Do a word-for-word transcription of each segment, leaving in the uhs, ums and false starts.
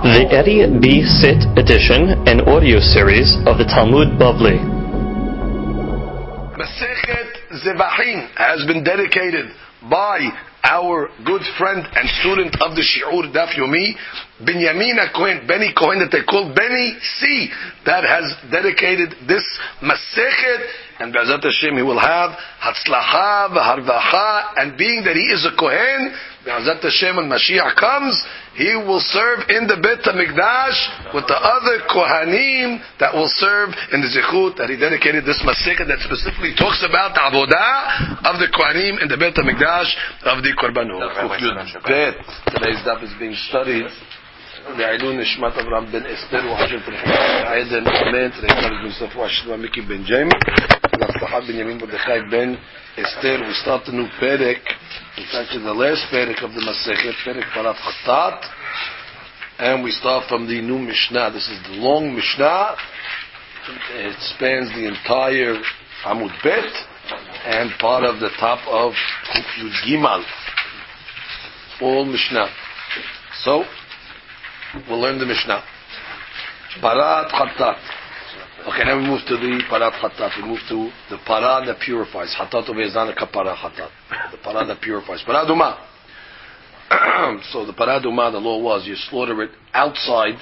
The Eddie B. Sit edition and audio series of the Talmud Bavli. Masechet Zevachim has been dedicated by our good friend and student of the Shi'ur Daf Yomi, Binyamin Cohen, Benny Cohen, that they call Benny C, that has dedicated this Masechet, and Be'ezat Hashem he will have Hatzlacha v'Harvacha, and being that he is a Kohen, Be'ezat Hashem when Mashiach comes, he will serve in the Beit HaMikdash with the other Kohanim that will serve in the Zichut that he dedicated this Masechet that specifically talks about the Avodah of the Kohanim in the Beit HaMikdash of the Korbanot. Today's daf is being studied. לעילוי נשמת אברהם בן אסתר וחשב פרחי עדן אמן. Today's daf is being studied for Ashima Miki ben Jaime and Avtahat Binyamin Mordechai ben Esther. We start the new Perek. In fact, it's the last Perek of the Masechet, Perek Parat Chatat, and we start from the new Mishnah. This is the long Mishnah. It spans the entire Amud Bet and part of the top of Yud Gimal. All Mishnah. So, we'll learn the Mishnah. Parat Chatat. Okay, now we move to the Parat Chatat. We move to the Parah that purifies. Chatat over is not a Kapara Chatat. The Parah that purifies. Parah Duma. So the Parah Duma, the law was you slaughter it outside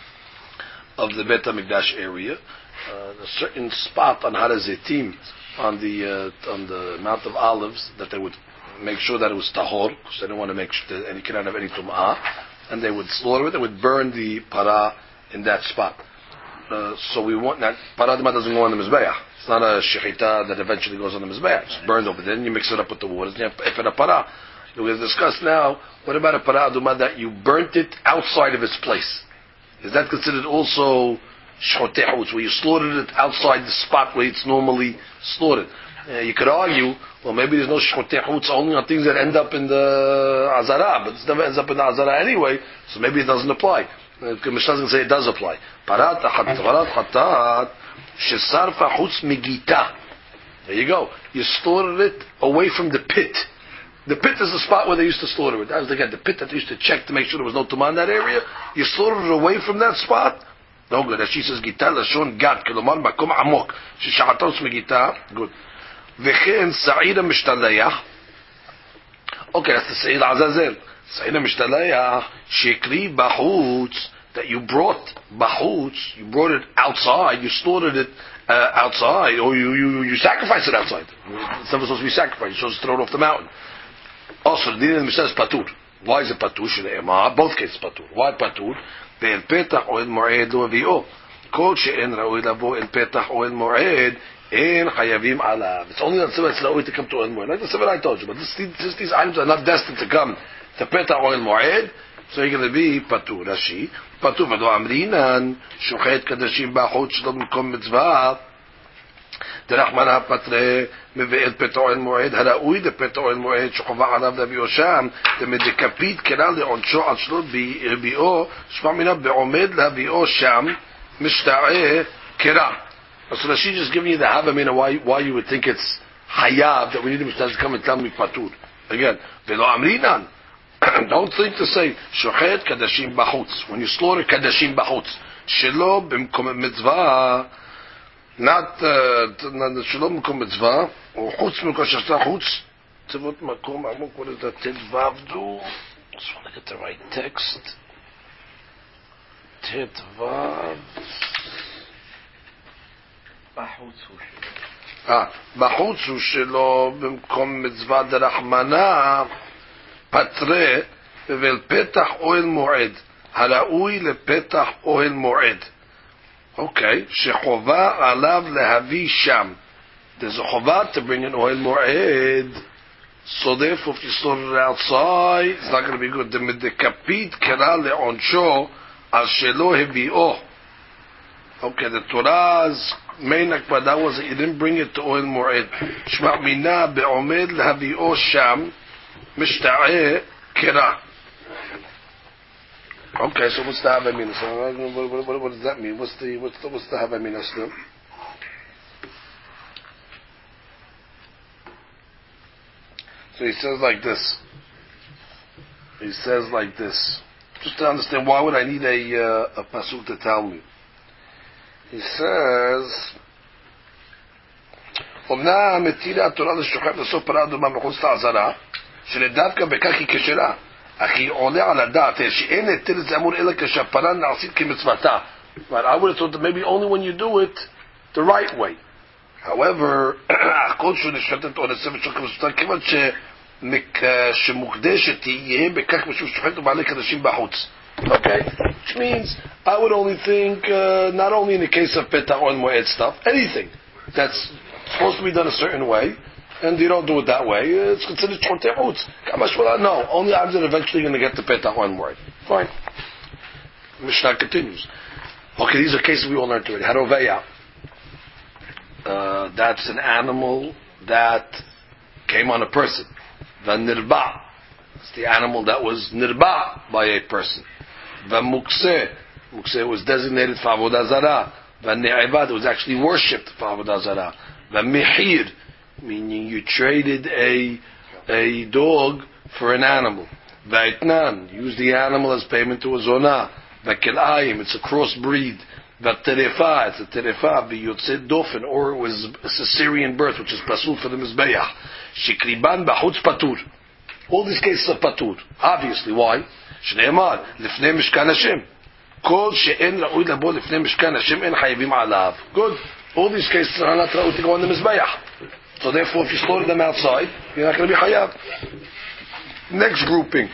of the Beit HaMikdash area. Uh, a certain spot on Har HaZeitim, on the uh, on the Mount of Olives, that they would make sure that it was tahor, because they didn't want to make sure that any cannot have any tum'ah, and they would slaughter it. They would burn the parah in that spot. Uh, so we want that parah duma doesn't go on the mizbeach. It's not a shechita that eventually goes on the mizbeach. It's burned over there. Then you mix it up with the water. And you have a parah. We're going to discuss now. What about a parah duma that you burnt it outside of its place? Is that considered also shchotei hutz, where you slaughtered it outside the spot where it's normally slaughtered? Uh, you could argue, well, maybe there's no shchotei hutz only on things that end up in the azara, but it never ends up in the azara anyway, so maybe it doesn't apply. The uh, Mishnah doesn't say it does apply. Parat chatat shesarfa hutz migita. There you go. You slaughtered it away from the pit. The pit is the spot where they used to slaughter it. That was again the pit that they used to check to make sure there was no tumah in that area. You slaughtered it away from that spot. No good. As she says, gita lashon gat kelomar makom amok sheshachatos migita. Good. V'chen sa'ira mishtalayach. Okay, that's the Sa'ir Azazel. Sa'ira mishtalayach shekri bachutz, that you brought bachutz, you brought it outside, you slaughtered it uh, outside, or you, you you sacrificed it outside. It's never supposed to be sacrificed. You're supposed to throw it off the mountain. Also, the Din Mishnah is patur. Why is it patur? Shne'emar. Both cases patur. Why patur? Be'el petach oel mo'ed lo avi'o. Kol she'en ra'oi lavo el petach oel mo'ed in chayavim alav. It's only on Sivot Tzla'oi to come to oil moed. Like the Sivot I told you, but this, this, these items are not destined to come to petach oil moed, so you're going to be patur. Rashi patur v'lo amrinan shochet kadashim ba'chot shlo b'mkom mitzvah דרחמן הפטרה מביא את פתח אל מועד הראוי לפתח אל מועד שחובה עליו להביאו שם דמדקפיד כלל לעונשו על שלו בהביאו שמע מינה בעומד להביאו שם משתעה קרא. So she's just giving you the havamina why why you would think it's hayav that we need him to come and tell me patur. Again, velo amrinan. Don't think to say shochet kadashim bachutz when you slaughter kadashim bachutz shelo b'mkom mitzvah. Not שלא מקום מצווה, או חוץ מקום שעשתה חוץ, צוות מקום עמוק, what does that תתוו do? Just want to get the right text. תתוו. אה, בחוץ הוא שלו, במקום מצווה דרחמנה, פטרה, ובל פתח אוהל מועד, הראוי לפתח אוהל מועד. Okay, shechova alav lehavi sham. There's a chova to bring an oil moed. So therefore, if you slaughter it outside, it's not going to be good. The medekapit kera leonsho al shelo hebio. Okay, the Torah's main akbada was that you didn't bring it to oil moed. Shma mina beomed lehavio sham mishta'eh kera. Okay, so what's the Havamina? So what, what, what, what does that mean? What's the what's the what's the Havamina still? So he says like this. He says like this. Just to understand, why would I need a uh, a pasuk to tell me? He says, "Omna metira Torah l'shochet l'sof parad u'ma mechutz ta'azara, שלדווקא בכך היא כשרה, אך היא עולה על הדעת שאין היתר זה אמור אלא כשהפרה נעשית כמצוותה." But I would have thought that maybe only when you do it the right way. However, הכל שהוא נשחטת או נצבת שוקת וסוטה, כיוון שמוקדשת תהיה בכך משהו שוחט ובעלי קדשים בחוץ. Okay? Which means, I would only think, uh, not only in the case of petah on moed stuff, anything that's supposed to be done a certain way, and you don't do it that way, it's considered chortei chutz. No, only I'm eventually going to get the petah on moed. Fine. Mishnah continues. Okay, these are cases we all learned already. Haroveya. Uh, that's an animal that came on a person. Vanirba. It's the animal that was nirba by a person. Vamukse. Mukse was designated for avodah zarah. Vane'evad was actually worshipped for avodah zarah. Vamihir, meaning you traded a a dog for an animal. Vaitnan, use the animal as payment to a zonah. Vakelayim, it's a crossbreed. Vaterefa, it's a terefa, biyotze dofen, or it was a Caesarean birth, which is pasul for the mizbeach. Shikriban b'chutz patur. All these cases are patur. Obviously, why? Shneimar, lifnei mishkan Hashem. Kol she'en ra'ui labo lifnei mishkan Hashem en chayivim alav. Good. All these cases are not ra'ui to go on the mizbeach. So therefore, if you slaughter them outside, you're not going to be chayav. Next grouping.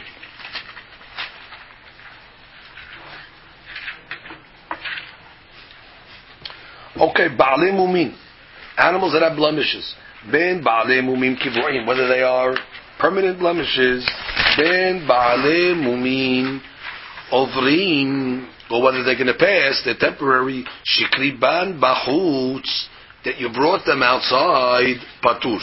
Okay, ba'alei mumin, animals that have blemishes. Ben ba'alei mumin kivu'im, whether they are permanent blemishes. Ben ba'alei mumin ovrim, or whether they're going to pass, they're temporary. Shikriban b'chutz, that you brought them outside, patur.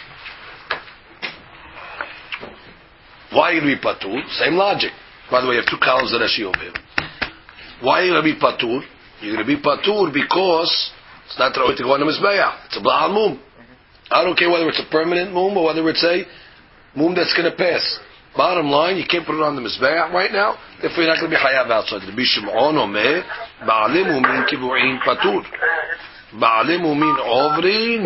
Why are you going to be patur? Same logic. By the way, you have two columns of Rashi over here. Why are you going to be patur? You're going to be patur because it's not right to go on the mizbeach. It's a bla'al mum. I don't care whether it's a permanent mum or whether it's a mum that's going to pass. Bottom line, you can't put it on the mizbeach right now. Therefore, you're not going to be hayav outside. The Bishimon omer ba'alei mumin kivu'in patur. Ba'alei mumin ovrin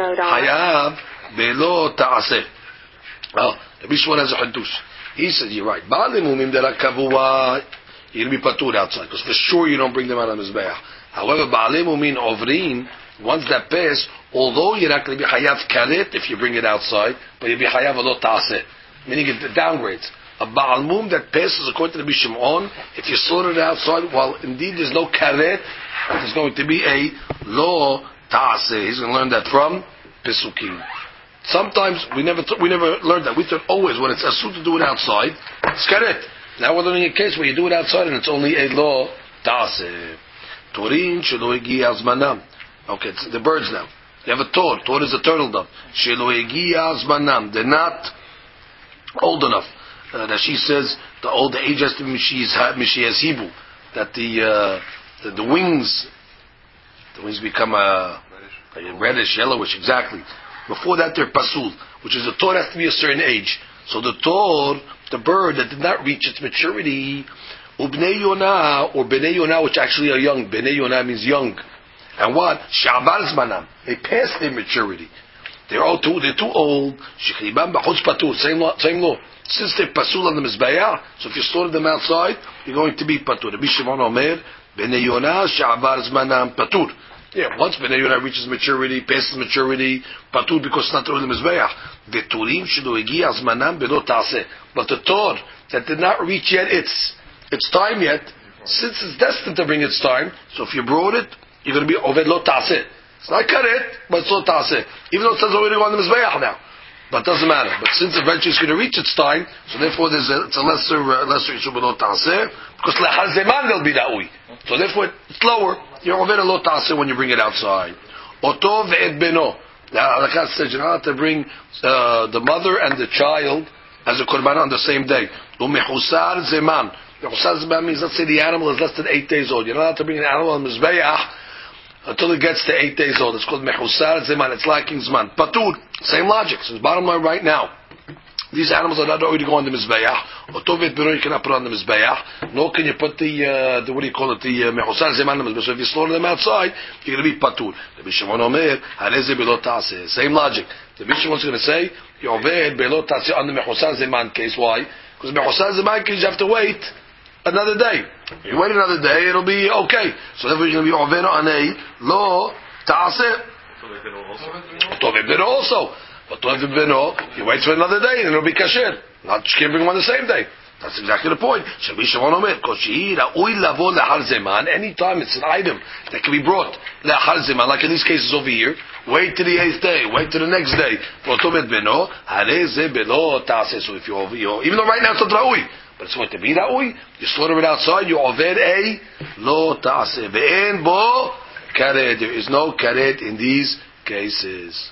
hayav belo ta'aseh. Oh, the Bishimon has a hadush. He said, you're right. Ba'alei mumin that are kavua, you're going to be patur outside, because for sure you don't bring them out on mizbeach. However, ba'alei mumin ovrin, once that pass, although you're not going to be hayav karet if you bring it outside, but you'll be hayav alot ta'aseh, meaning it downgrades. A ba'al mum that passes according to the Bishimon, if you slaughter it outside, while indeed there's no karet, there's going to be a lo ta'aseh. He's going to learn that from Pesukim. Sometimes we never th- we never learned that. We thought always when it's asur to do it outside, it's karet. Now we're learning a case where you do it outside and it's only a lo ta'aseh. Torin shelo higia zmanam. Okay, it's the birds now. You have a tor. Tor is a turtle dove. Shelo higia zmanam. They're not old enough. Uh, that she says the old the age has to be mishias hibu. That the, uh, the the wings, the wings become a, a reddish, yellowish. Exactly. Before that, they're pasul, which is the tor has to be a certain age. So the tor, the bird that did not reach its maturity, ubnei yonah or bnei yonah, which actually are young. Bnei yonah means young, and what? Sha'abar zmanam. They passed their maturity. They're all too. They're too old. Shechibam b'chutz patur. Same law. Same law. Since they're pasul on the mizbeach, so if you slaughter them outside, you're going to be patur. Rabbi Shimon Omer, bnei yonah sha'abar zmanam patur. Yeah, once bnei yonah reaches maturity, passes maturity, patur because it's not through the mizbeach. V'turim shelo higia zmanam belo ta'aseh. But the tor that did not reach yet its its time yet, since it's destined to bring its time, so if you brought it, you're going to be oved lo ta'aseh. It's not karet, but it's lo ta'aseh. Even though it says already on the mizbeach now. But it doesn't matter. But since eventually it's going to reach its time, so therefore there's a, it's a lesser uh, lesser issue lo ta'aseh, because lehal zeman they'll be that way. So therefore it's lower. You're oved lo ta'aseh when you bring it outside. Oto ve'ed beno. Now, like I said, you're not to bring uh, the mother and the child as a korban on the same day. Umehusar zeman. Mehusar zeman means, let's say the animal is less than eight days old. You're not allowed to bring an animal on mizbeach until it gets to eight days old. It's called mehusar zeman. It's lacking zman. Patur, same logic. So bottom line right now, these animals are not going to go on the mizbeach. Otovet bero you cannot put on the mizbeach. Nor can you put the, uh, the what do you call it, the mechusar zeman on the mizbeach. So if you slaughter them outside, you're going to be patur. The Bishimon Omer, hareze belo taseh. Same logic. The Bishimon's going to say, Yoved belo taseh on the mechusar zeman case. Why? Because mechusar zeman case you have to wait another day. You wait another day, it'll be okay. So therefore you're going to be oved on a lo taseh. Tovet beno also. But tovet beno, you wait for another day and it'll be kasher. Not you can't bring them on the same day. That's exactly the point. Anytime it's an item that can be brought, like in these cases over here, wait to the eighth day, wait to the next day. So if you're over here, even though right now it's not ra'ui, but it's going to be ra'ui, you slaughter it outside, you oved a lo ta'aseh. Ve'en bo karet. There is no karet in these cases.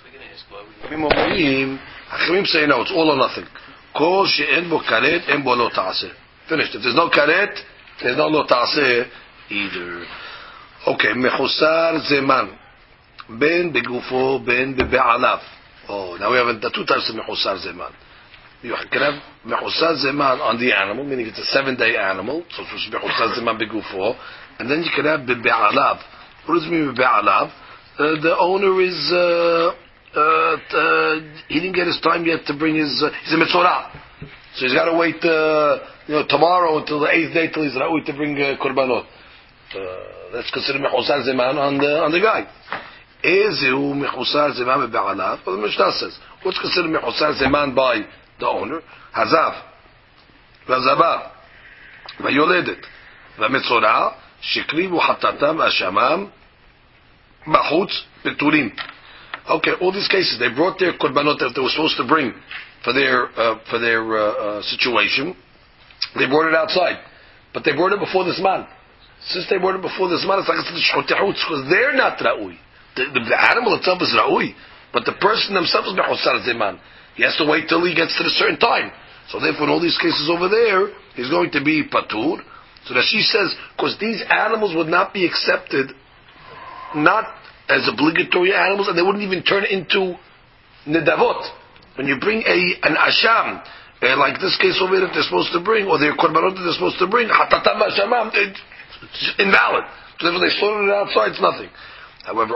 Achimim say no, it's all or nothing. Kol she'en bo karet, en bo lo ta'aseh. Finished. If there's no karet, there's no lo ta'aseh either. Okay, mechusar zeman. Ben begufo, ben bebe'alav. Oh, now we have the two types of mechusar zeman. You can have mechusar zeman on the animal, meaning it's a seven-day animal, so it's mechusar zeman begufo, and then you can have bebe'alav. What does it mean bebe'alav? Uh, the owner is... Uh, Uh, uh, he didn't get his time yet to bring his. Uh, he's a mitzorah, so he's got to wait. Uh, you know, tomorrow until the eighth day till he's ra'ui to bring uh, korbanot. Uh, that's considered mechusar zeman on the on the guy. Ezehu mechusar zeman be'alav. Well, the Mishnah says what's considered mechusar zeman by the owner? Hazav, v'zabar, v'yoledet, v'mitzorah, shekrivu hatatam ashamam, bachutz beturim. Okay, all these cases, they brought their korbanot that they were supposed to bring for their uh, for their uh, uh, situation. They brought it outside, but they brought it before this man. Since they brought it before this man, it's like it's shchotehutz because they're not ra'ui. The, the, the animal itself is ra'ui, but the person themselves is mechusar zeman. He has to wait till he gets to a certain time. So therefore, in all these cases over there, he's going to be patur. So that she says, because these animals would not be accepted, not as obligatory animals, and they wouldn't even turn into nedavot. When you bring a an asham, uh, like this case over here that they're supposed to bring, or their korbanot that they're supposed to bring, hatatam ashamam, it's invalid. So therefore they slaughtered it outside, it's nothing. However,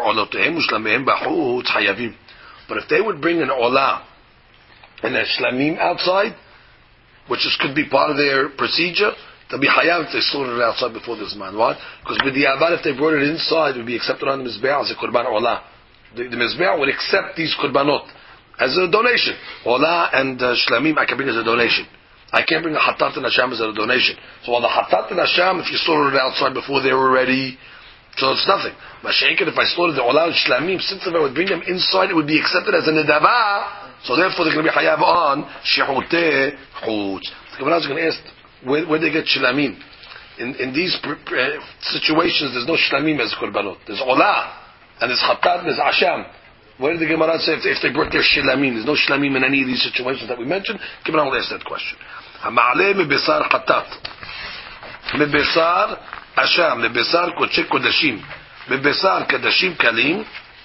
but if they would bring an olah and a shlamim outside, which is, could be part of their procedure, they'll be hayav if they slaughtered it outside before this man. What? Because with the abad, if they brought it inside, it would be accepted on the mizbeah as a korban olah. The, the mizbeah would accept these korbanot as a donation. Olah and uh, shlamim I can bring as a donation. I can't bring a hatat and hasham as a donation. So on the hatat and hasham, if you slaughtered it outside before they were ready, so it's nothing. Mashenkin, if I slaughtered the olah and shlamim, since if I would bring them inside, it would be accepted as a nedavah. So therefore, they're going to be hayav on shehuteh chutz. The Gemara is going to ask, Where, where they get shlamim? In, in these uh, situations, there's no shlamim as korbanot. There's olah, and there's chatat, there's asham. Where did the Gemara say if, if they brought their shlamim? There's no shlamim in any of these situations that we mentioned. Gemara will ask that question. Hama'aleh mebesar chatat, mebesar asham, mebesar kochek kodashim, mebesar kadashim kalim.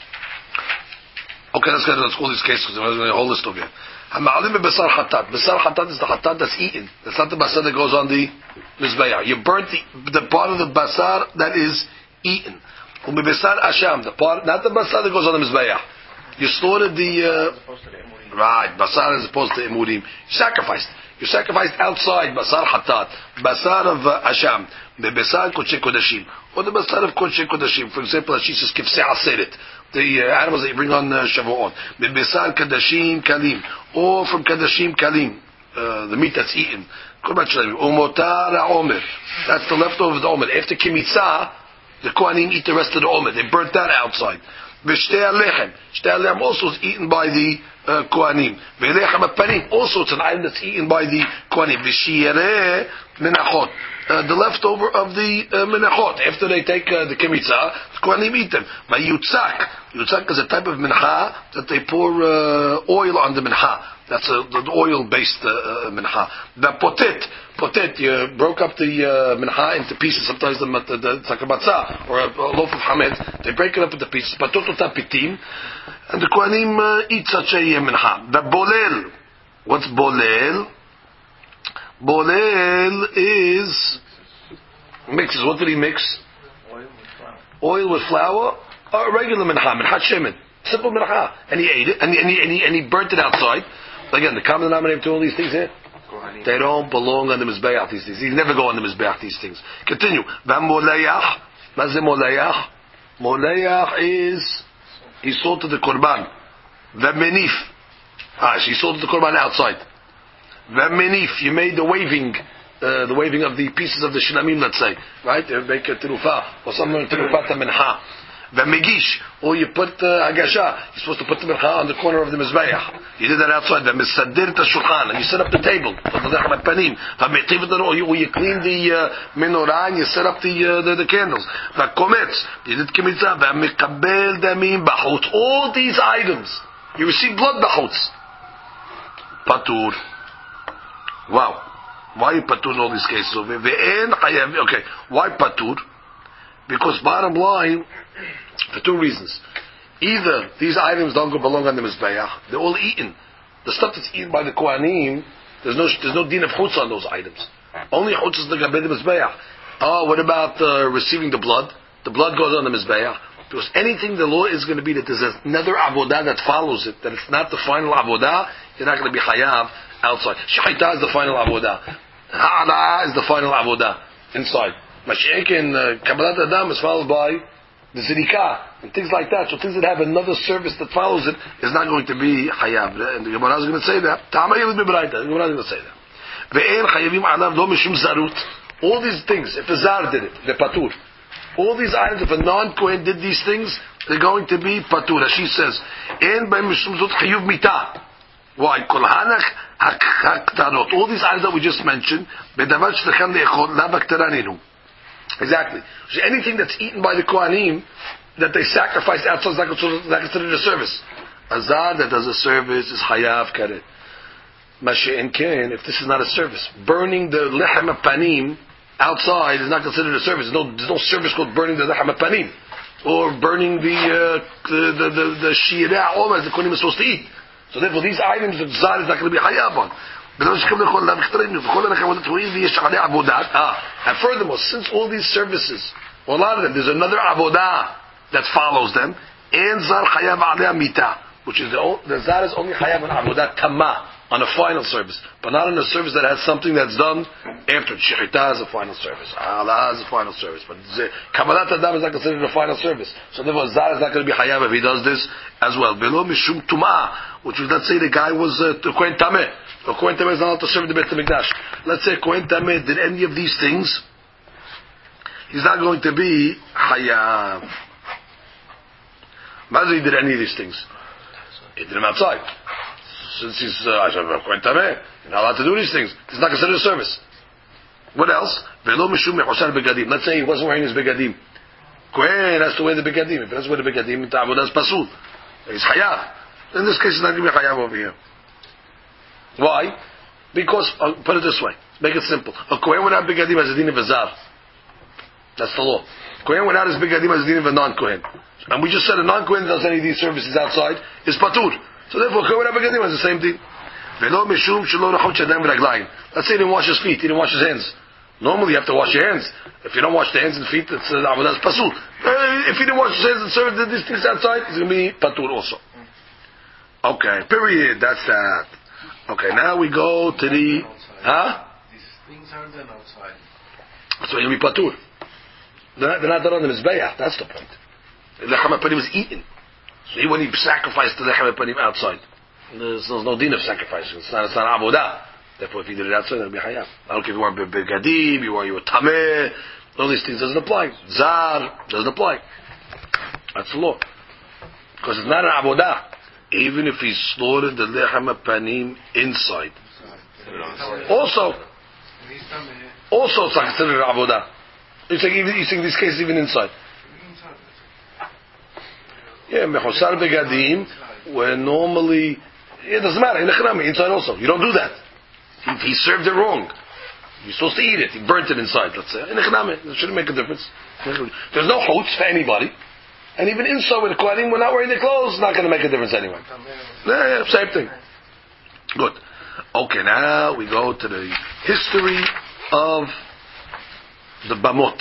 Okay, let's go. Let's call these cases because there's a whole list of them. Hama'alim besar hatat. Besar hatat is the hatat that's eaten. That's not the basar that goes on the mizbeah. You burnt the, the part of the basar that is eaten. Besar asham, the part, not the basar that goes on the mizbeah. You slaughtered the uh, right basar as opposed to emurim. You sacrificed. You sacrificed outside basar hatat, basar of uh, asham, besar kochek kodashim, or the basar of kochek kodashim. For example, she says kifsei aseret, the uh, animals that you bring on uh, Shavuot, besar kadashim kalim, or from kadashim kalim, uh, the meat that's eaten. Umotar omer, that's the leftover of the omer. After kimitzah, the kohanim eat the rest of the omer. They burnt that outside. V'shtei alechem, shtei alechem also is eaten by the uh, kohanim. Ve'lechem apanim also it's an item that's eaten by the kohanim. V'shiyereh menachot, the leftover of the uh, menachot after they take uh, the kemitzah, the kohanim eat them. V'yutzak, yutzak is a type of mincha that they pour uh, oil on the mincha. That's a, the oil-based uh, uh, mincha. The potet, potet, you broke up the uh, mincha into pieces. Sometimes the, the, the it's like a matzah or a, a loaf of hametz. They break it up into pieces. Patot pitim, and the kohanim uh, eat such a uh, mincha. The bolel, What's bolel? Bolel is mixes. What did he mix? Oil with flour, or regular mincha, mincha shemen, simple mincha, and he ate it, and he, and he, and he, and he burnt it outside. Again, the common denominator to all these things here, they don't belong on the mizbeach. These things, you never go on the mizbeach. These things. Continue. V'molayach, mazeh molayach. Molayach is he sold to the korban. V'menif, ah, she sold to the korban outside. V'menif, you made the waving. Uh, the waving of the pieces of the shlamim, let's say, right? They make a terufa, or something terufa mincha. V'megish, or you put uh, agasha. You're supposed to put the mincha on the corner of the mizbeach. You did that outside. V'misadir tashulchan, and you set up the table. Or you, you clean the uh, menorah and you set up the uh, the, the candles. V'kometz, you did kemitzah. V'mikabel damim b'chutz. All these items, you receive blood b'chutz. Patur. Wow. Why patur in all these cases? Okay, why patur? Because bottom line, for two reasons. Either these items don't go belong on the mizbeach, they're all eaten. The stuff that's eaten by the kohanim, there's no there's no din of chutz on those items. Only chutz is the gabed mizbeach. Oh, what about uh, receiving the blood? The blood goes on the mizbeach. Because anything the law is going to be that there's another avodah that follows it, that it's not the final avodah, you're not going to be chayav outside. Shechita is the final avodah. Ha'ala is the final avodah inside. Mashiach and uh, Kabbalat Adam is followed by the zirikah and things like that. So things that have another service that follows it is not going to be chayav. And the Gemara is going to say that. Ta'ama yilid b'braita. The Gemara is going to say that. Ve'en chayavim alav lo mishum zarut. All these things, if a zar did it, the patur. All these items, if a non-Kohen did these things, they're going to be patur. As she says, en b'em mishum zut chayuv mitah. Why? Kol hanach haktarot. All these items that we just mentioned, bedavar shlechem le'echol la baktaraninu. Exactly. So anything that's eaten by the Kohanim that they sacrifice outside is not considered a service. Azar that does a service is chayav karet. Mashiach ken, if this is not a service, burning the lechem panim outside is not considered a service. There's no, there's no service called burning the lechem panim or burning the uh, the the the, the shira, all that the Kohanim is supposed to eat. So therefore, these items that Zar is not going to be chayav on. Ah, and furthermore, since all these services, well, a lot of them, there's another avodah that follows them, and Zar chayav aleh mita, which is the, the Zar is only chayav on avodah tamah, on a final service, but not on a service that has something that's done after. Shechita is a final service, Allah is a final service, but Kabbalat Adam is not considered a final service. So therefore, Zar is not going to be chayav if he does this as well. Below mishum tumah, which was, let's say the guy was uh, Kohen Tameh. The Kohen Tameh is not allowed to serve the Beit HaMikdash. Let's say Kohen Tameh did any of these things, he's not going to be chayav. Imagine he did any of these things. He did them outside. Since he's uh, Kohen Tameh, he's not allowed to do these things. It's not considered a service. What else? Velo mishum mechosan begadim. Let's say he wasn't wearing his begadim. Kohen has to wear the begadim. If he doesn't wear the begadim, ta'avodah is pasul. He's chayav. In this case, it's not going to be chayav over here. Why? Because, uh, put it this way, make it simple. A Kohen without begadim has a din of a zar. That's the law. Kohen without his begadim has a din of a non-Kohen. And we just said a non-Kohen does any of these services outside is patur. So therefore, Kohen without begadim has the same thing. Let's say he didn't wash his feet, he didn't wash his hands. Normally you have to wash your hands. If you don't wash the hands and feet, it's uh, that's pasul. Uh, if he didn't wash his hands and served these things outside, it's going to be patur also. Okay, period. That's that. Okay, now we go to the, huh? These things aren't done outside. So you'll be patur. They're not, they're not done on the mizbeach. That's the point. The lechem panim was eaten. So he wouldn't sacrifice the lechem panim outside. There's, there's no din of sacrificing. It's not, it's not avodah. Therefore, if you did it outside, it'll be hayav. I don't care if you want begadim, you want you were tameh. All these things doesn't apply. Zar doesn't apply. That's the law. Because it's not an avodah. Even if he slaughtered the lechem panim inside. Also, also it's not considered avodah. You think you think these cases even inside? Yeah, mechosar begadim, where normally it doesn't matter. Inside also, you don't do that. He, he served it wrong. You're supposed to eat it. He burnt it inside. Let's say it shouldn't make a difference. There's no chutz for anybody. And even inside with the Kohanim, we're not wearing their clothes, it's not going to make a difference anyway. Yeah, yeah, same thing. Good. Okay, now we go to the history of the Bamot.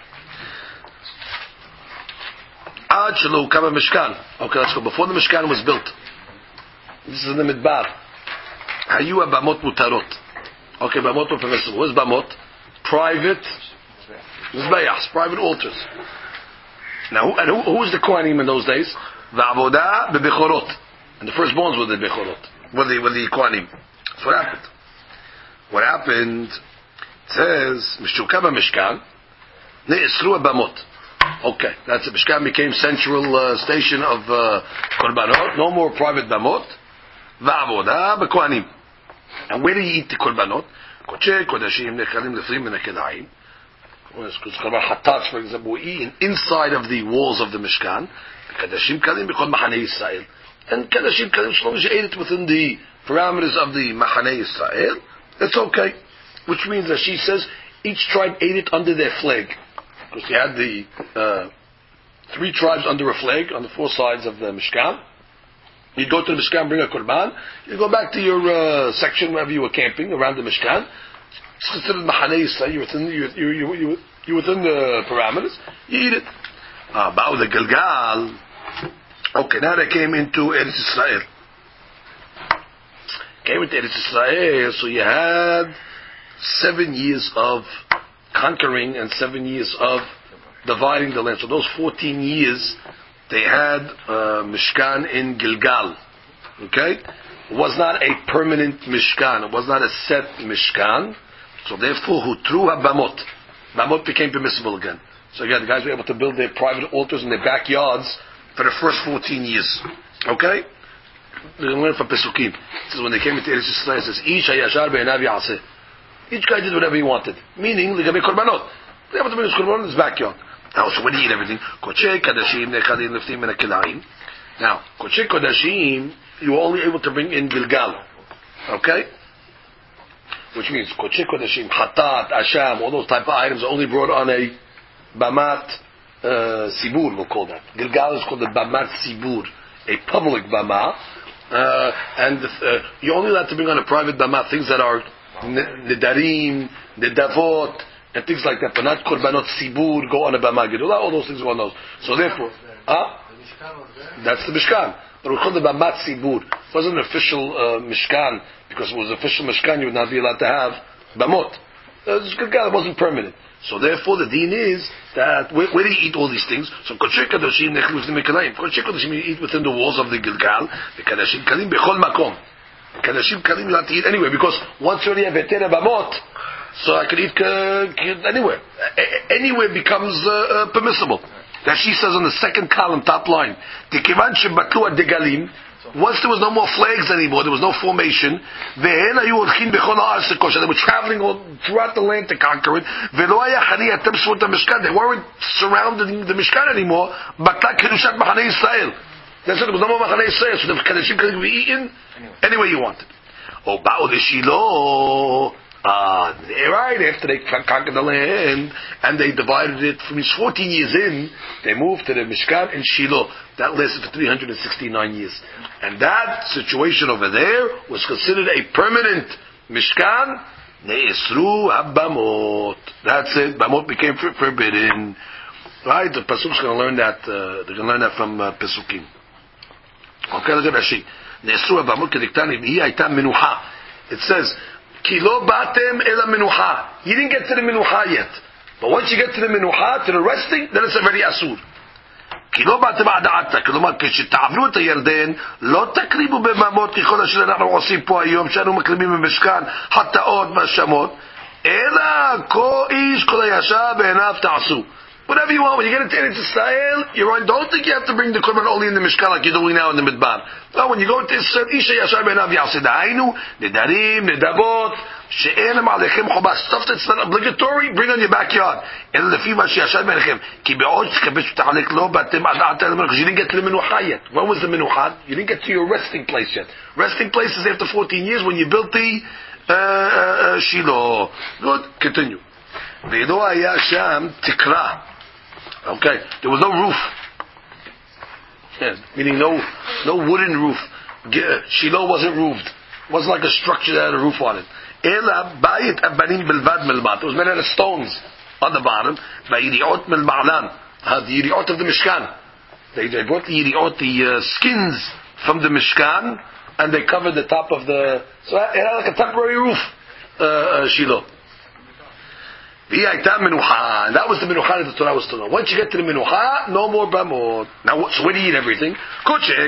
Ad shelo kama Mishkan. Okay, let's go. Before the Mishkan was built, this is in the Midbar. Hayu Bamot mutarot. Okay, Bamot were permissible. What's Bamot? Private Mizbeachs, private altars. Now, who, and who, who was the Kohanim in those days? Va'avodah beBechorot. And the firstborns were the Bechorot. Were the, were the Kohanim. That's what happened. What happened, it says, Mishukaba Mishkan, Ne'esru Bamot. Okay, that's it. Mishkan became central uh, station of uh, Korbanot. No more private Bamot. Va'avodah beKohanim. And where do you eat the Korbanot? Koche, Kodashim, Nechalim, Lefrim, and Nekedayim. Hatats, for example, we eat inside of the walls of the Mishkan. Kadashim Kalim b'chol Machanei Yisrael. And Kadashim Kalim, as long as you ate it within the parameters of the Machanei Yisrael, that's okay. Which means that she says each tribe ate it under their flag, because you had the uh, three tribes under a flag on the four sides of the Mishkan. You go to the Mishkan, bring a Korban. You go back to your uh, section wherever you were camping around the Mishkan. It's considered Machanei Yisrael. You're within, you, you, you, you, you're within the parameters. You eat it. Ah, Ba'u the Gilgal. Okay, now they came into Eretz Yisrael. Came into Eretz Yisrael, so you had seven years of conquering and seven years of dividing the land. So those fourteen years, they had uh, Mishkan in Gilgal. Okay? It was not a permanent Mishkan. It was not a set Mishkan. So therefore, who threw a Bamot. Bamot became permissible again. So again, the guys were able to build their private altars in their backyards for the first fourteen years. Okay? We're going to learn from Pesukim. This is when they came into Eretz Yisrael, it says, Ish hayashar be'enav ya'aseh. Each guy did whatever he wanted. Meaning, Ligabe Korbanot. They able to bring his Korbanot in his backyard. Now, so when he eat everything, Koche Kadashim, Nechalim, Leftim, and Akilaim. Now, Koche Kodashim, you were only able to bring in Gilgal. Okay? Which means Koche Kodashim, Hatat, Asham, all those type of items are only brought on a Bamat uh, Sibur, we'll call that. Gilgal is called the Bamat Sibur, a public Bama. Uh, and uh, you're only allowed to bring on a private Bama things that are Nidarim, Nidavot, and things like that, but not Korbanot Sibur, go on a Bama Gedula, all those things are on those. So therefore, huh? That's the Mishkan. But we call the Bamat Sibur. It wasn't an official uh, Mishkan, because if it was an official Mishkan, you would not be allowed to have Bamot. Uh, it wasn't permanent. So therefore, the deen is that where, where do you eat all these things? So Kodesh Kadoshim nechlu v'tim mekalayim. Kodesh Kadoshim you eat within the walls of the Gilgal. The Kadashim Kalim bechol makom. Kadashim Kalim you have to eat anywhere, because once you already have Vetera Bamot, so I can eat uh, anywhere. A- anywhere becomes uh, uh, permissible. That she says on the second column, top line. Tikivan shebatlu ad-degalim. Once there was no more flags anymore, there was no formation. They were traveling all throughout the land to conquer it. They weren't surrounding the Mishkan anymore. That's it. There was no more Machanei Yisrael, so the Kadashim could be eaten anywhere you wanted. Oh, Ba'u the Shiloh. Ah, uh, right after they conquered the land and they divided it from fourteen years in, they moved to the Mishkan in Shiloh. That lasted for three hundred sixty-nine years, and that situation over there was considered a permanent Mishkan. Ne'esru Bamot. That's it. Bamot became forbidden. Right? The Pasuk's going to learn that. Uh, they're going to learn that from uh, Pesukim. Okay, look at Rashi. Ne'esru Bamot kediktani v'hi hayta menucha. It says. Kilo batem ela menucha. You didn't get to the menucha yet. But once you get to the menucha, to the resting, then it's already asur. Kilo batem ada'ata. כלומר, כשתעברו את הירדן, לא תקריבו בממות ככל אשר אנחנו עושים פה היום, שאנו מקריבים במשכן, חטאות והאשמות, אלא כל איש כל הישר בעיניו תעשו. Whatever you want, when you get into Eretz Yisrael, you're on, don't think you have to bring the korban only in the Mishkan like you're doing now in the Midbar. No, when you go into Israel, Isha Yashar Be'enav Ya'aseh Da'ainu, Nedarim, Nedavot, She'enem Alechem Chobah, stuff that's not obligatory, bring on your backyard. And Lefi Ma She'yashar Be'elechem, Ki Be'od T'kabesh T'alek Lo Batem Ad'at Elemen, because you didn't get to the Menucha yet. When was the Menucha? You didn't get to your resting place yet. Resting place is after fourteen years when you built the uh, uh, Shiloh. Good, continue. Ve'edo Haya Sham Tikra. Okay, there was no roof. Yeah, meaning no no wooden roof. Shiloh wasn't roofed. wasn't like a structure that had a roof on it. Ela bayit abanim bilvad milmat. It was made out of stones on the bottom. Vayiriot mil ma'lan. The yiriot of the Mishkan. They, they brought the yiriot, the uh, skins from the Mishkan, and they covered the top of the. So it had like a temporary roof. Uh, uh, Shiloh. And that was the menucha that the Torah was talking about. Once you get to the menucha, no more bamot. Now, so where do you eat everything? Okay,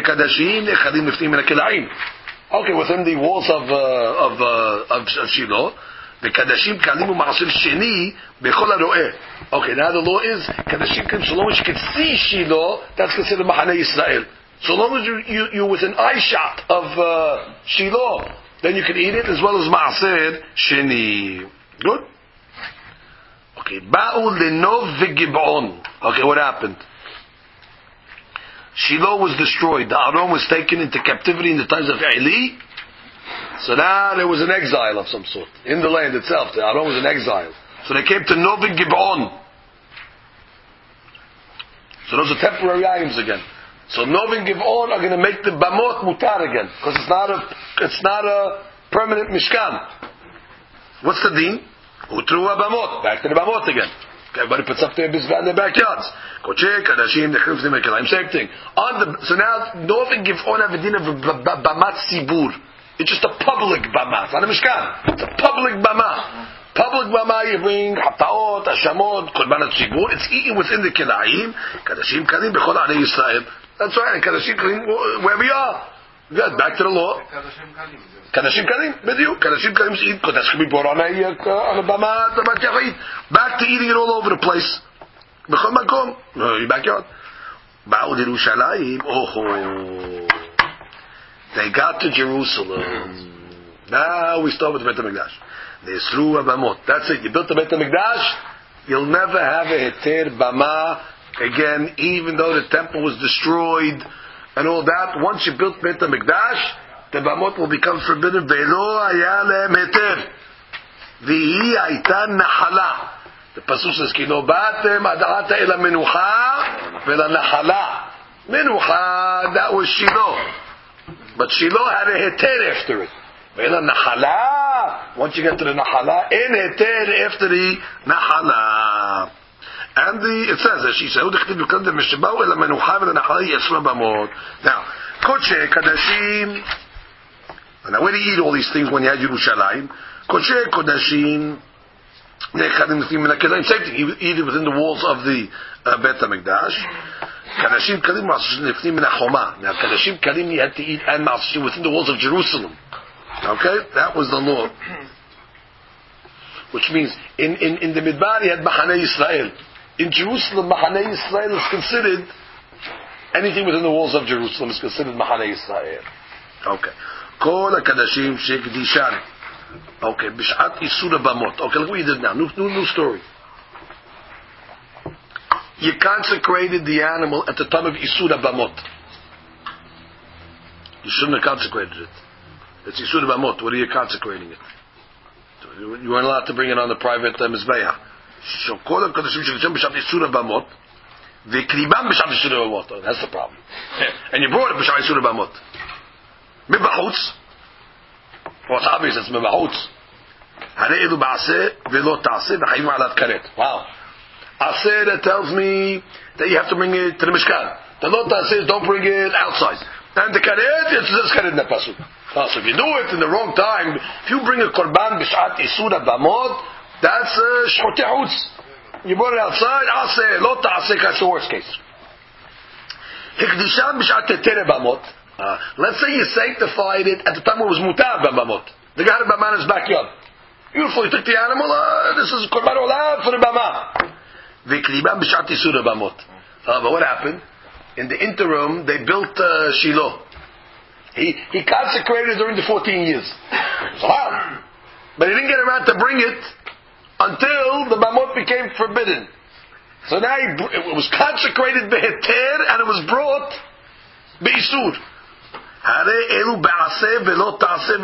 within the walls of uh, of, uh, of of Shiloh, the kadashim kalim u'ma'asim sheni bechol haro'eh. Okay, now the law is kadashim kalim. So long as you can see Shiloh, that's considered Mahaneh Yisrael. So long as you you you're within eye shot of uh, Shiloh, then you can eat it as well as ma'aser sheni. Good. Okay, Ba'u Lenov v'Gib'on. Okay, what happened? Shiloh was destroyed. The Aron was taken into captivity in the times of Eli. So now there was an exile of some sort in the land itself. The Aron was in exile. So they came to Nov v'Gib'on. So those are temporary items again. So Nov and Gib'on are going to make the Bamot mutar again, because it's not a it's not a permanent Mishkan. What's the deen? Utru Bamot. Back to the Bamot again. Everybody puts up their bizvah in their backyards. Kochek, Kadashim, the Krivzim, Mekalim, same thing. On the, so now, Nov and Giv'on have a din of Bamat Sibur. It's just a public Bamat, not a Mishkan. It's a public Bamat. Public Bamat, you bring Hataot, Hashamot, Korbanat Sibur. It's eaten within the Kilaim. Kadashim Kalim, Bechol Anei Yisrael. That's right, and Kadashim Kalim, where we are. Good, back to the law. Kadashim Kalim, Bediu. Kadashim Kalim eat, because that's going to be brought on a, uh, on a Bama, back to eating it all over the place. B'chol makom, no, your backyard. Ba'u Yerushalayim, oh, they got to Jerusalem. Now we start with the Beit HaMikdash. Nesru Abamot. That's it. You built the Beit HaMikdash, you'll never have a Heter Bama again, even though the temple was destroyed and all that. Once you built Beit HaMikdash, the Bamot will become forbidden. Ve'lo haya lehem heter. V'hi hayta nahala. The pasuk says, "Ki lo ba'atem ad'ata ela menucha ve'la nahala." Menucha, that was Shiloh, but Shiloh had a heter after it. Ve'la nahala. Once you get to the nahala, in heter after the nahala. And the it says that she said, "Udechtiv b'kadem meshbau ela menucha ve'la nahala yisra bamot." Now, koche kadashim. Now, where do you eat all these things when you had Yerushalayim? Kosheh Kodashim, same thing. You eat it within the walls of the uh, Beit HaMikdash. Kadashim Kalim Ma'asashim Min HaChoma. Now, Kadashim Kalim you had to eat and Ma'asashim within the walls of Jerusalem. Okay, that was the law. Which means in in in the Midbar you had Mahaneh Yisrael. In Jerusalem, Mahaneh Yisrael is considered anything within the walls of Jerusalem is considered Mahaneh Yisrael. Okay. Kol HaKadashim Shekdishan. Okay, B'shat Isur Bamot. Okay, look what you did now. New, new, new story. You consecrated the animal at the time of Isur Bamot. You shouldn't have consecrated it. It's Isur Bamot. What are you consecrating it? You weren't allowed to bring it on the private uh, Mizbeah. So Kol HaKadashim Shekdishan B'shat Isur Bamot. V'kribam B'shat Isur Bamot. That's the problem. And you brought it B'shat Isur Bamot. Mibachutz. Well, it's obvious it's mibachutz. Hare'ilu ba'aseh ve'lo ta'aseh v'chayim alav karet. Wow. Aseh that tells me that you have to bring it to the Mishkan. The lo ta'aseh don't bring it outside. And the karet, it's just karet in the pasuk. Oh, so if you do it in the wrong time, if you bring a korban b'shat isur bamot, that's shchotei chutz. You brought it outside, aseh, lo ta'aseh, that's the worst case. Hikdishan b'shat tetere bamot. Uh, let's say you sanctified it at the time it was mutar b'bamot. The guy had a bama in his backyard. Beautiful, he took the animal, uh, this is korban olav for the bama. V'klibam b'shat isur b'bamot. Uh, but what happened? In the interim, they built uh, Shiloh. He he consecrated during the fourteen years. So, wow. But he didn't get around to bring it until the bamot became forbidden. So now he, it was consecrated beheter and it was brought be'isur. Okay, there's no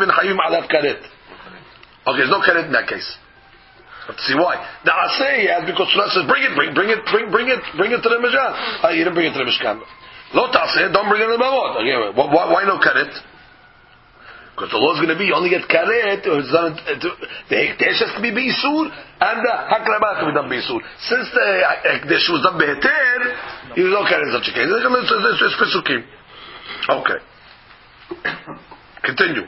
karet in that case. Have to see why. The aseh, yeah, because Surah says, bring it, bring, bring it, bring, bring it, bring it to the Mishkan. Uh, you didn't bring it to the Mishkan. Lo ta'aseh, don't bring it to the Bamot. Okay, why, why no karet? Because the law is going to be you only get karet, or it's done, the hekdesh has to be beisur, and the haklama has to be done beisur. Since the hekdesh was done beheter, you don't carry such a case. It's pesukim. Okay. Continue.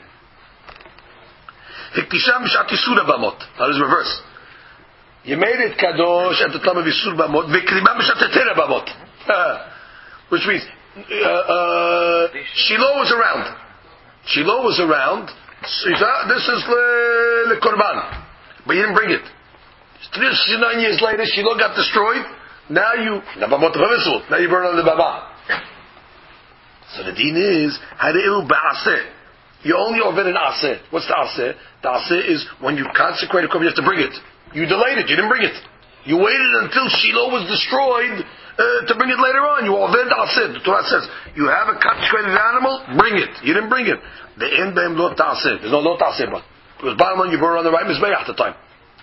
Hektisha mishat isur abamot. That is reverse. You made it kadosh at the time of isur bamot. V'krima mishat heter abamot. Which means uh, uh, Shiloh was around. Shiloh was around. So he said, this is the korban, but you didn't bring it. Nine years later, Shiloh got destroyed. Now you now you burn on the baba. So the deen is hadi'il ba'aseh. You only oved an aseh. What's the aseh? The aseh is when you consecrate a korban, you have to bring it. You delayed it. You didn't bring it. You waited until Shiloh was destroyed uh, to bring it later on. You oved aseh. The Torah says you have a consecrated animal, bring it. You didn't bring it. The end beim lo ta'aseh. There's no lo ta'aseh, but because bottom line you burn on the right mizbeach at the time.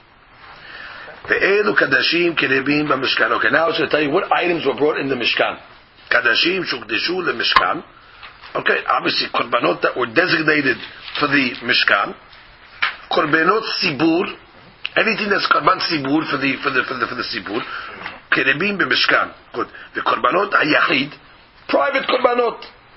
Ve'elu kadashim kerebim b'mishkan. Okay, now it's going to tell you what items were brought in the mishkan. Kadashim shukdeshu leMishkan. Okay, obviously korbanot that were designated for the mishkan. Korbanot sibur. Anything that's korban sibur for the for the for the for the sibur. Kerebim b'mishkan. Good. The korbanot hayachid. Private korbanot.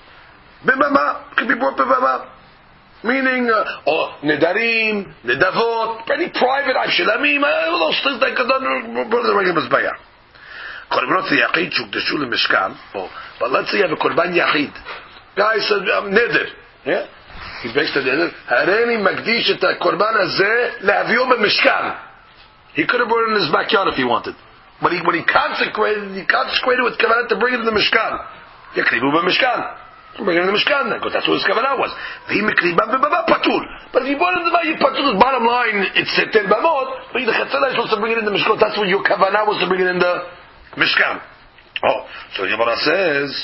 B'mama can be brought b'mama. Meaning, uh, or nedarim, nedavot, any private avshalamim, all those things that could done brought the regular mizbeach. Korbanot yachid shukdeshu leMishkan. Oh, but let's say you have a korban yachid. Guy said, I'm neder. Yeah? He makes the neder. Hareni magdish et korban hazeh le'avio b'mishkan. He could have brought it in his backyard if he wanted. But he, when he consecrated, he consecrated with kavanah to bring it in the mishkan. Yakribu b'mishkan. Bring it in the mishkan then, because that's what his kavanah was. V'hi mikribam b'baba patur. But if you brought it in the baba patur, the bottom line, it's setel bamot, but the chetzelah is supposed to bring it in the mishkan. That's what your kavanah was to bring it in the mishkan. Oh, so the Gemara says,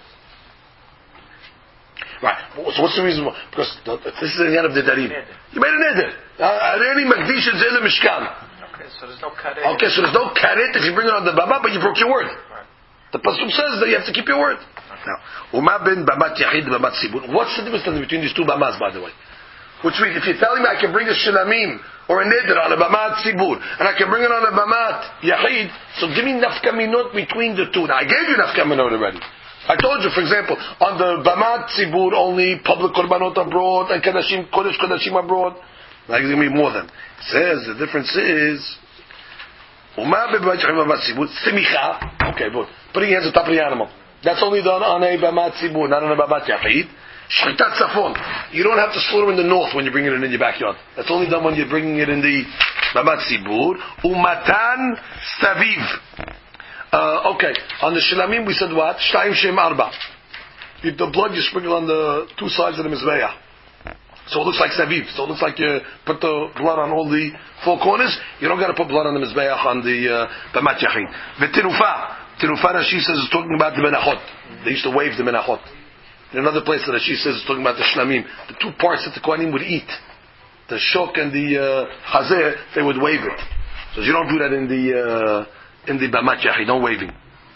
right. So what's the reason why? Because this is the end of the darim. You made a neder. Areni magdish et zeh mishkan. Okay, so there's no karet. Okay, so there's no karet if you bring it on the baba, but you broke your word. Right. The pasuk says that you have to keep your word. Now, uma ben bamat yachid bamat sibur. What's the difference between these two bamas, by the way? Which means, if you're telling me I can bring a shilamim or a neder on a bamat sibur, and I can bring it on a bamat yachid, so give me nafkaminot between the two. Now, I gave you nafkaminot already. I told you, for example, on the bamat sibur only public korbanot are brought and kadashim kodesh kadashim are brought. Now, give me more than. It says the difference is uma ben bamat yachid bamat sibur simicha. Okay, good. Putting your hands on top of the animal. That's only done on a bamat sibur, not on a bamat yachid. Shchitat safon. You don't have to slaughter in the north when you're bringing it in your backyard. That's only done when you're bringing it in the bamat sibur. Umatan saviv. Uh, okay, on the shilamim we said what? Shtayim shem arba. If the blood you sprinkle on the two sides of the mizbeach, so it looks like saviv. So it looks like you put the blood on all the four corners. You don't got to put blood on the mizbeach on the bamat yachid. V'tirufa. Tirufa Rashi says is talking about the menachot. They used to wave the menachot. In another place that Rashi says is talking about the shlamim, the two parts that the kohanim would eat, the shok and the uh, chazer, they would wave it. So you don't do that in the uh, in the bamat yachid, no waving.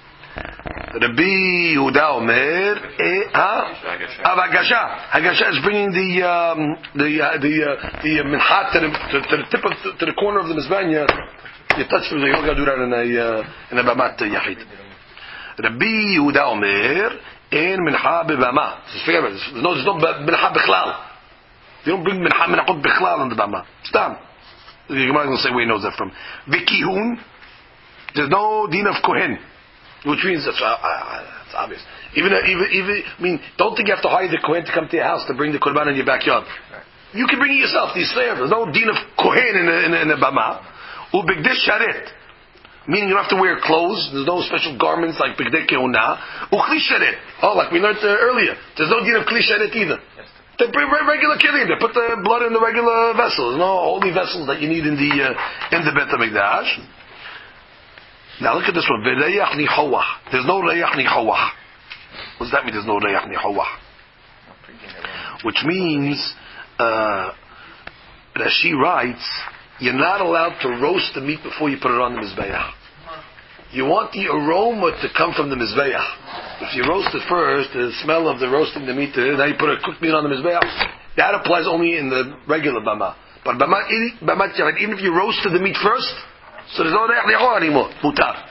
Rabbi Yehuda Omer, eh, ah, Hagasha. Hagasha is bringing the um, the uh, the uh, the minhat to the, to, to the tip of to the corner of the mizbanya. You touch them, you don't got to do that in a uh, in a bamat yachid. Rabbi Yehuda Omer, en mincha bebama. There's no there's no mincha bichlal. You don't bring mincha minachot bichlal on the bama. Stam. The Gemara will say where he knows that from. Vikihun. There's no din of kohen, which means that's, uh, uh, that's obvious. Even uh, even even I mean, don't think you have to hire the kohen to come to your house to bring the korban in your backyard. You can bring it yourself. These There's no din of kohen in a, in a, in a bama. Ubigdish sharet, meaning you don't have to wear clothes. There's no special garments like bigdei keuna. Ukli sharet, oh, like we learned uh, earlier. There's no din of kli sharet either. They bring regular kilim. They put the blood in the regular vessels. No holy vessels that you need in the uh, in the Beit Hamikdash. Now look at this one. V'reyach nichoach. There's no reyach nichoach. What does that mean? There's no reyach nichoach. Which means, uh, Rashi writes, you're not allowed to roast the meat before you put it on the mizbeach. You want the aroma to come from the mizbeach. If you roast it first, the smell of the roasting the meat, now you put a cooked meat on the mizbeach, you that applies only in the regular bama. But bama, bama, even if you roasted the meat first, so there's no reach nichoach anymore. Mutar.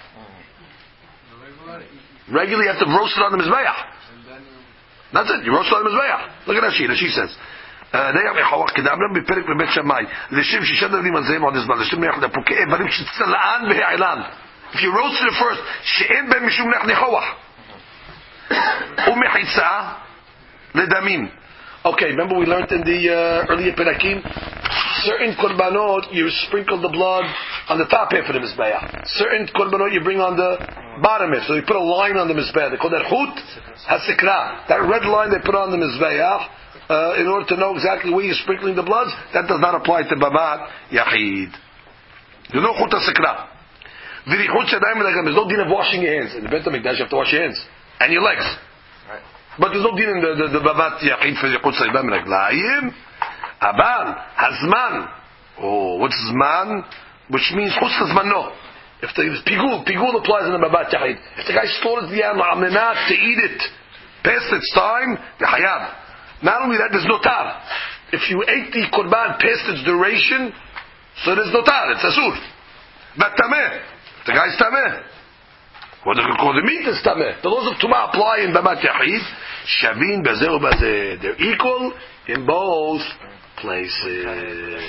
Regularly, you have to roast it on the mizbeach. That's it. You roast it on the mizbeach. Look at that sheet. She says. Reach nichoach kedamram b'perek b'bet Shammai. L'shem shisha davim azem on his man. L'shem reach lepukei barim shetzala'an v'he'ilan. If you roasted it first, she'en ben mishum reach nichoach. U'mechitza ledamim. Okay, remember we learned in the uh, earlier perakim, certain korbanot you sprinkle the blood on the top half of the mizbeach. Certain korbanot you bring on the bottom half. So you put a line on the mizbeach. They call that hut hasikra. That red line they put on the mizbeach uh, in order to know exactly where you're sprinkling the bloods. That does not apply to bamat yachid. You know hut hasikra. There's no din of washing your hands. In the Beit HaMikdash you have to wash your hands and your legs. But there's no din in the the babat yachid for the chutz b'm reglayim. Abal hazman. Oh, what's zman? Which means chutz zmano. If the pigul pigul applies in the babat yachid. If the guy slaughters the animal amenat to eat it past its time, the hayab. Not only that, there's no tar. If you ate the korban past its duration, so there's no tar. It's asur. But tameh. The guy's tameh. What they call the meat is tameh. The laws of tumah apply in babat yachid. Shavin bazeh bazeh. They're equal in both places.